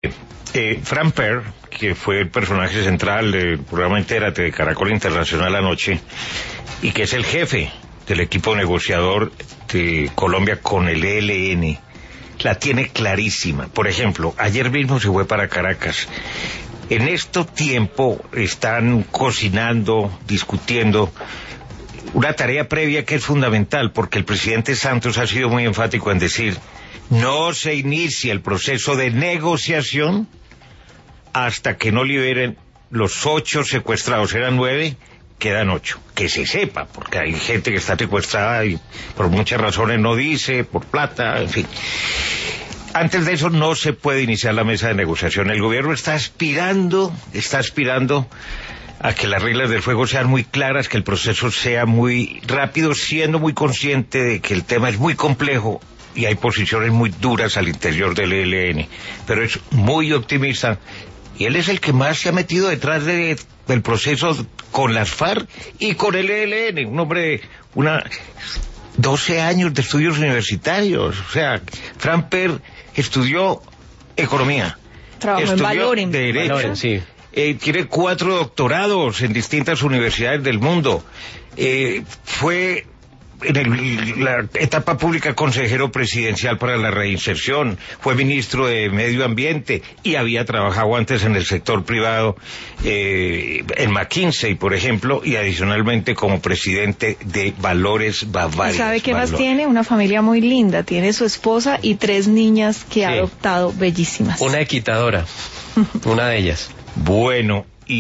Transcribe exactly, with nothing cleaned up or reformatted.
Eh, Fran Per, que fue el personaje central del programa Entérate de Caracol Internacional anoche, y que es el jefe del equipo negociador de Colombia con el E L N, la tiene clarísima. Por ejemplo, ayer mismo se fue para Caracas. En este tiempo están cocinando, discutiendo una tarea previa que es fundamental, porque el presidente Santos ha sido muy enfático en decir: no se inicia el proceso de negociación hasta que no liberen los ocho secuestrados. Eran nueve, quedan ocho. Que se sepa, porque hay gente que está secuestrada y por muchas razones no dice, por plata, en fin. Antes de eso no se puede iniciar la mesa de negociación. El gobierno está aspirando, está aspirando a que las reglas del juego sean muy claras, que el proceso sea muy rápido, siendo muy consciente de que el tema es muy complejo y hay posiciones muy duras al interior del E L N, pero es muy optimista, y él es el que más se ha metido detrás de, del proceso con las FARC y con el E L N, un hombre de una doce años de estudios universitarios. O sea, Fran Per estudió economía, trabajó estudió en Valoren, derecho, Valoren, sí. eh, tiene cuatro doctorados en distintas universidades del mundo, eh, fue en el, la etapa pública consejero presidencial para la reinserción, fue ministro de Medio Ambiente y había trabajado antes en el sector privado, eh, en McKinsey, por ejemplo, y adicionalmente como presidente de Valores Bavaria. ¿Y sabe qué Valor. más tiene? Una familia muy linda. Tiene su esposa y tres niñas que Sí. ha adoptado, bellísimas. Una equitadora, una de ellas. Bueno,